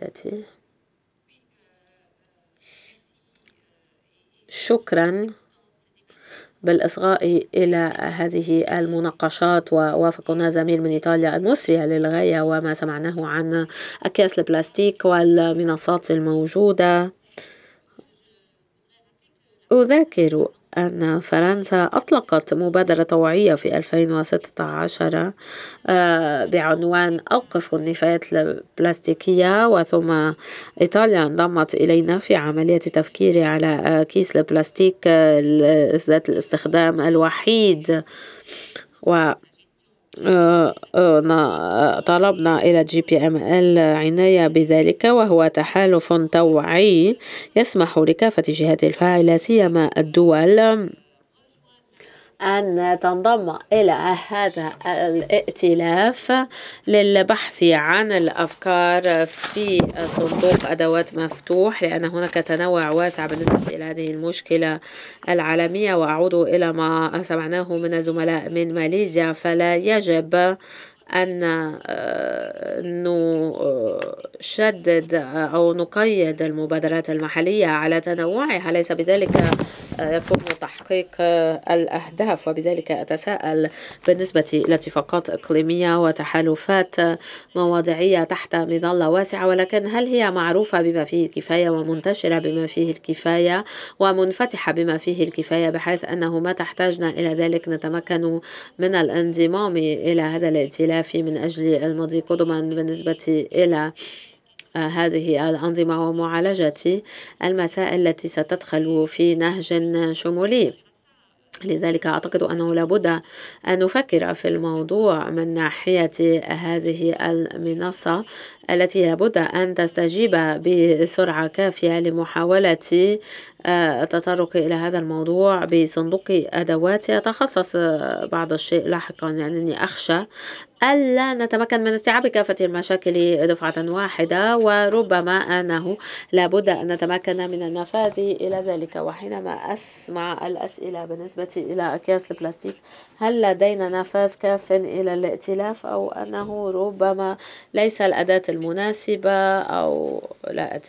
سيدتي. شكرا. بالإصغاء إلى هذه المناقشات، ووافقنا زميل من إيطاليا المثرية للغاية، وما سمعناه عن أكياس البلاستيك والمنصات الموجودة. أذكر أن فرنسا أطلقت مبادرة توعية في 2016 بعنوان أوقفوا النفايات البلاستيكية، وثم إيطاليا انضمت إلينا في عملية تفكير على كيس البلاستيك ذات الاستخدام الوحيد. و طلبنا إلى GPML عناية بذلك، وهو تحالف توعي يسمح لكافة الجهات الفاعلة سيما الدول أن تنضم إلى هذا الائتلاف للبحث عن الأفكار في صندوق أدوات مفتوح، لأن هناك تنوع واسع بالنسبة إلى هذه المشكلة العالمية. وأعود إلى ما سمعناه من الزملاء من ماليزيا، فلا يجب أن نشدد أو نقيد المبادرات المحلية على تنوعها، ليس بذلك يكون تحقيق الأهداف. وبذلك أتساءل بالنسبة لاتفاقات إقليمية وتحالفات مواضيعية تحت مظلة واسعة، ولكن هل هي معروفة بما فيه الكفاية ومنتشرة بما فيه الكفاية ومنفتحة بما فيه الكفاية، بحيث أنه ما تحتاجنا إلى ذلك نتمكن من الانضمام إلى هذا الائتلاف من أجل المضي قدما بالنسبة إلى هذه الأنظمة ومعالجة المسائل التي ستدخل في نهج شمولي. لذلك أعتقد أنه لابد أن نفكر في الموضوع من ناحية هذه المنصة التي لابد أن تستجيب بسرعة كافية لمحاولة التطرق إلى هذا الموضوع بصندوق أدوات يتخصص بعض الشيء لاحقا، لأنني أخشى ألا نتمكن من استيعاب كافة المشاكل دفعة واحدة، وربما أنه لابد أن نتمكن من النفاذ إلى ذلك. وحينما أسمع الأسئلة بالنسبة إلى أكياس البلاستيك، هل لدينا نفاذ كاف إلى الائتلاف، أو أنه ربما ليس الأداة المناسبة، أو لا أدري.